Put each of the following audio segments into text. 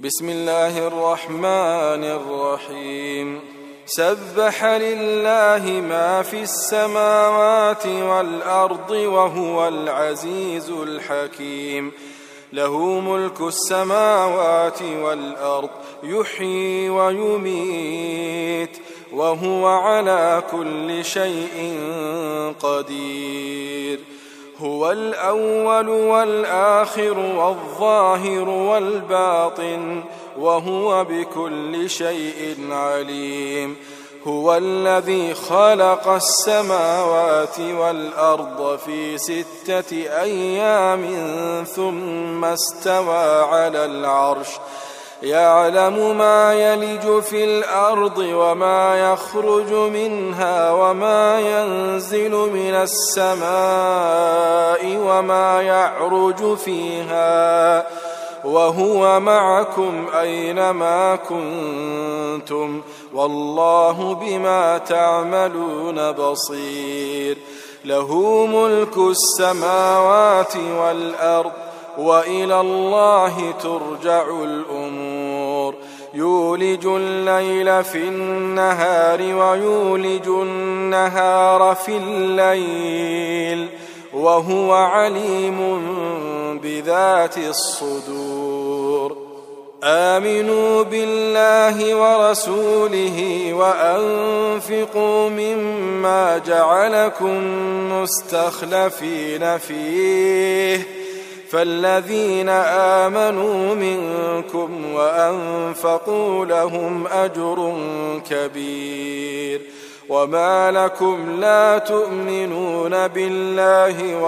بسم الله الرحمن الرحيم سبح لله ما في السماوات والأرض وهو العزيز الحكيم له ملك السماوات والأرض يحيي ويميت وهو على كل شيء قدير هو الأول والآخر والظاهر والباطن وهو بكل شيء عليم هو الذي خلق السماوات والأرض في 6 أيام ثم استوى على العرش يعلم ما يلج في الأرض وما يخرج منها وما ينزل من السماء وما يعرج فيها وهو معكم أينما كنتم والله بما تعملون بصير له ملك السماوات والأرض وإلى الله ترجع الأمور يولج الليل في النهار ويولج النهار في الليل وهو عليم بذات الصدور آمنوا بالله ورسوله وأنفقوا مما جعلكم مستخلفين فيه فالذين آمنوا منكم وأنفقوا لهم أجر كبير وما لكم لا تؤمنون بالله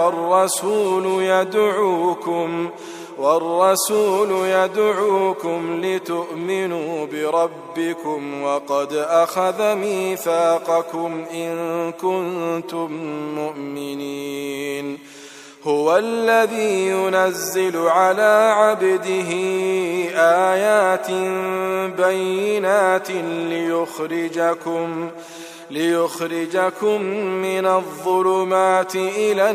والرسول يدعوكم لتؤمنوا بربكم وقد أخذ ميثاقكم إن كنتم مؤمنين هو الذي ينزل على عبده آيات بينات ليخرجكم من الظلمات إلى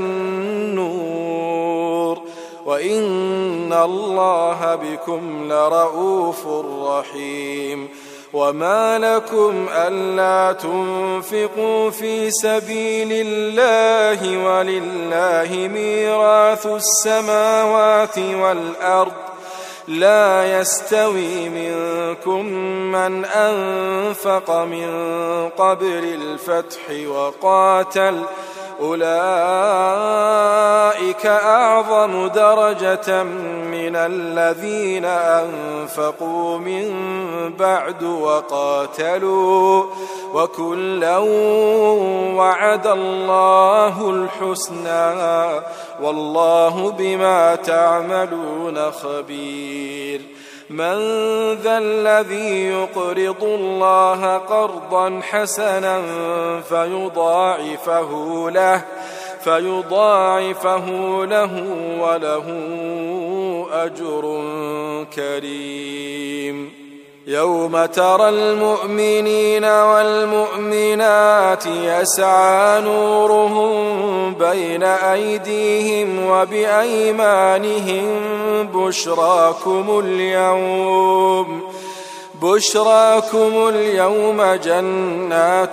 النور وإن الله بكم لرؤوف رحيم وما لكم ألا تنفقوا في سبيل الله ولله ميراث السماوات والأرض لا يستوي منكم من أنفق من قبل الفتح وقاتل أولئك أعظم درجة من الذين أنفقوا من بعد وقاتلوا وكلا وعد الله الحسنى والله بما تعملون خبير من ذا الذي يقرض الله قرضا حسنا فيضاعفه له وله أجر كريم يوم ترى المؤمنين والمؤمنات يسعى نورهم بين أيديهم وبأيمانهم بشراكم اليوم جنات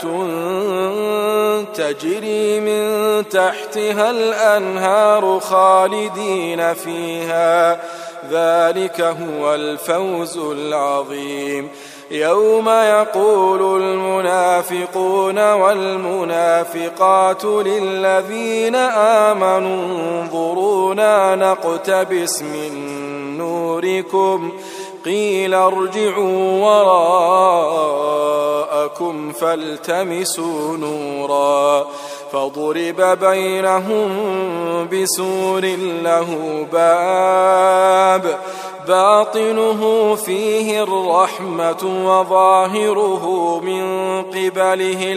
تجري من تحتها الأنهار خالدين فيها ذلك هو الفوز العظيم يوم يقول المنافقون والمنافقات للذين آمنوا انظرونا نقتبس من نوركم قيل ارجعوا وراءكم فالتمسوا نورا فضرب بينهم بسور له باب باطنه فيه الرحمة وظاهره من قبله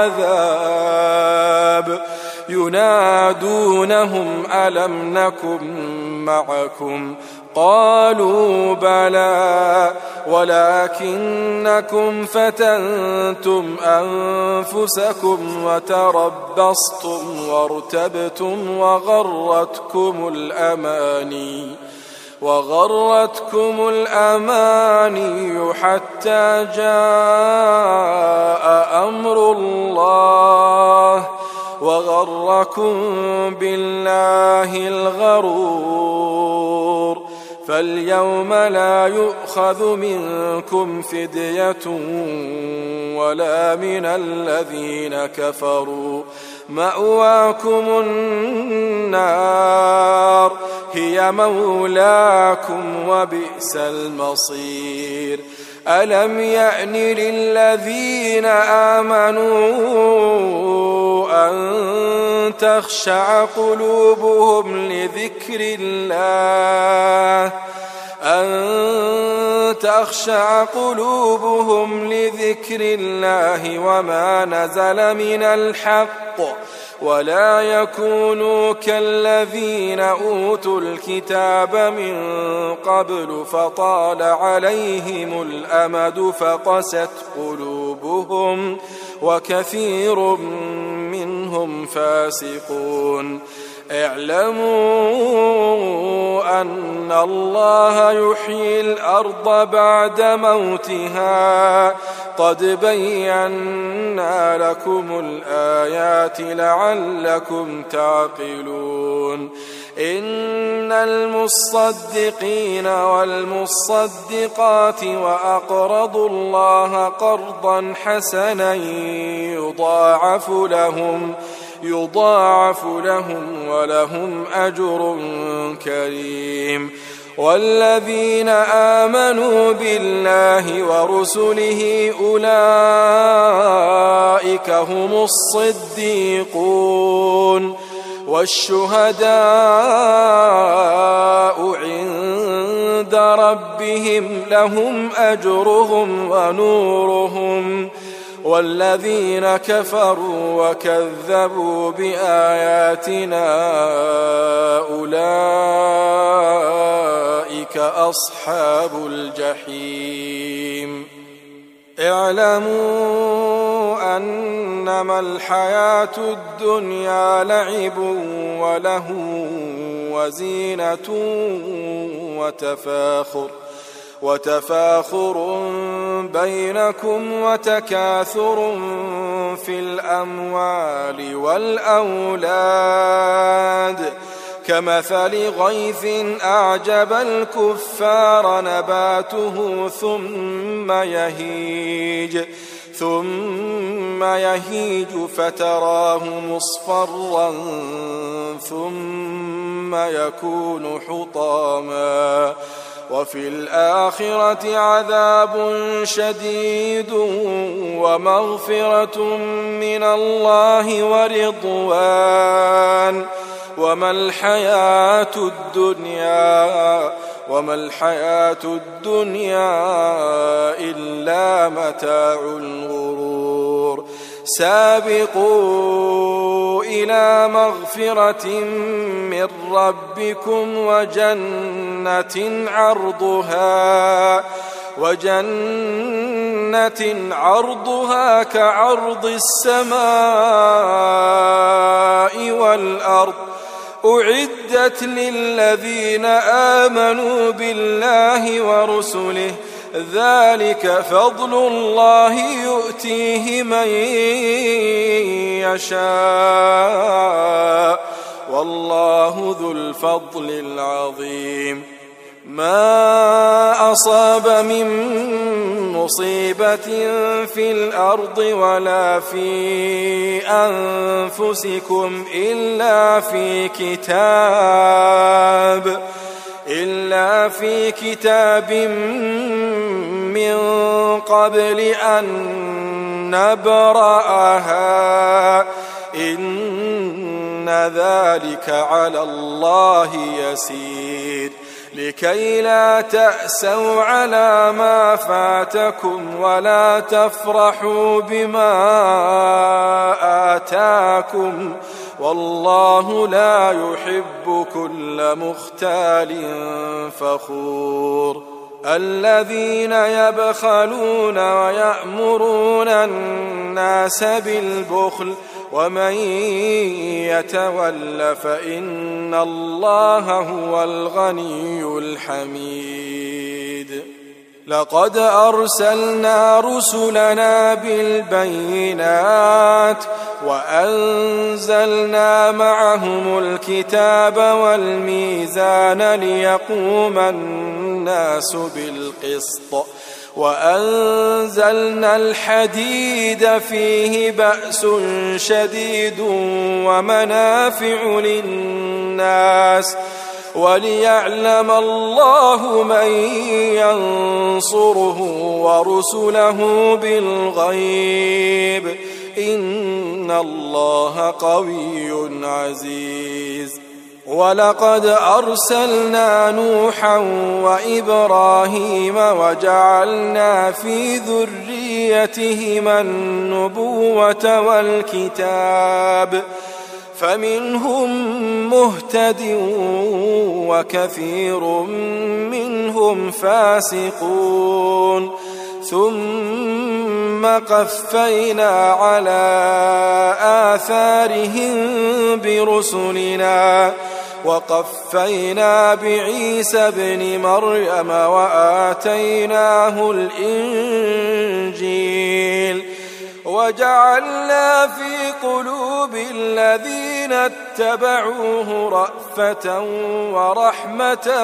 العذاب ينادونهم ألم نكن معكم قالوا بلى ولكنكم فتنتم أنفسكم وتربصتم وارتبتم وغرتكم الأماني وغرتكم الأماني حتى جاء أمر الله وغركم بالله الغرور فاليوم لا يؤخذ منكم فدية ولا من الذين كفروا مأواكم النار هي مولاكم وبئس المصير ألم يأن للذين آمنوا أن تخشع قلوبهم لذكر الله وما نزل من الحق ولا يكونوا كالذين أوتوا الكتاب من قبل فطال عليهم الأمد فقست قلوبهم وكثير منهم فاسقون اعلموا أن الله يحيي الأرض بعد موتها قد بينا لكم الآيات لعلكم تعقلون إن المصدقين والمصدقات وأقرضوا الله قرضا حسنا يضاعف لهم ولهم أجر كريم والذين آمنوا بالله ورسله أولئك هم الصديقون والشهداء عند ربهم لهم أجرهم ونورهم والذين كفروا وكذبوا بآياتنا أولئك أصحاب الجحيم اعلموا أنما الحياة الدنيا لعب ولهو وزينة وتفاخر بينكم وتكاثر في الأموال والأولاد كمثل غيث أعجب الكفار نباته ثم يهيج فتراه مصفرا ثم يكون حطاما وفي الآخرة عذاب شديد ومغفرة من الله ورضوان وما الحياة الدنيا إلا متاع الغرور سابقوا إلى مغفرة من ربكم وجنة عرضها كعرض السماء والأرض أعدت للذين آمنوا بالله ورسله ذلك فضل الله يؤتيه من يشاء والله ذو الفضل العظيم ما أصاب من مصيبة في الأرض ولا في أنفسكم إلا في كتاب من قبل أن نبرأها إن ذلك على الله يسير لكي لا تأسوا على ما فاتكم ولا تفرحوا بما آتاكم والله لا يحب كل مختال فخور الذين يبخلون ويأمرون الناس بالبخل ومن يتول فإن الله هو الغني الحميد. لقد أرسلنا رسلنا بالبينات وأنزلنا معهم الكتاب والميزان ليقوم الناس بالقسط وأنزلنا الحديد فيه بأس شديد ومنافع للناس وليعلم الله من ينصره ورسله بالغيب إن الله قوي عزيز. ولقد أرسلنا نوحا وإبراهيم وجعلنا في ذريتهما النبوة والكتاب فمنهم مهتد وكثير منهم فاسقون ثم قفينا على آثارهم برسلنا وقفينا بعيسى ابن مريم وآتيناه الإنجيل وجعلنا في قلوب الذين اتبعوه رأفة ورحمة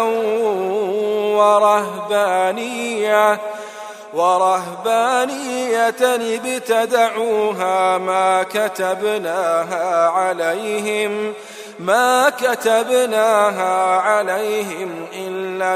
ورهبانية ابتدعوها ما كتبناها عليهم إلا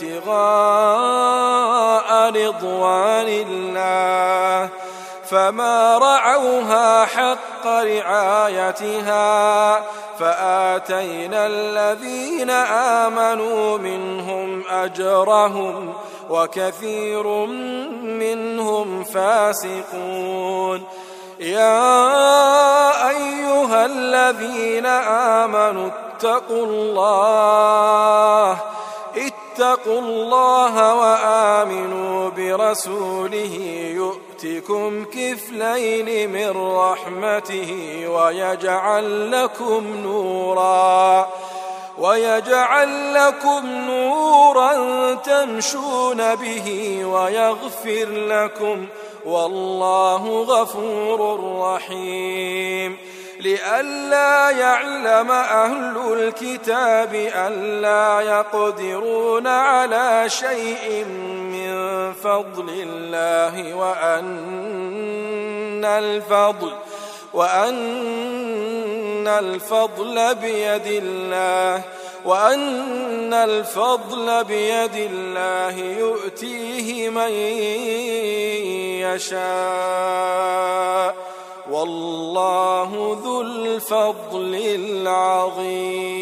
ابتغاء رضوان الله فما رعوها حق رعايتها فآتينا الذين آمنوا منهم أجرهم وكثير منهم فاسقون. يا أيها الذين آمنوا اتقوا الله وآمنوا برسوله يؤتكم كفلين من رحمته ويجعل لكم نورا تمشون به ويغفر لكم والله غفور رحيم. لئلا يعلم أهل الكتاب ألا يقدرون على شيء من فضل الله وأن الفضل بيد الله يؤتيه من يشاء والله ذو الفضل العظيم.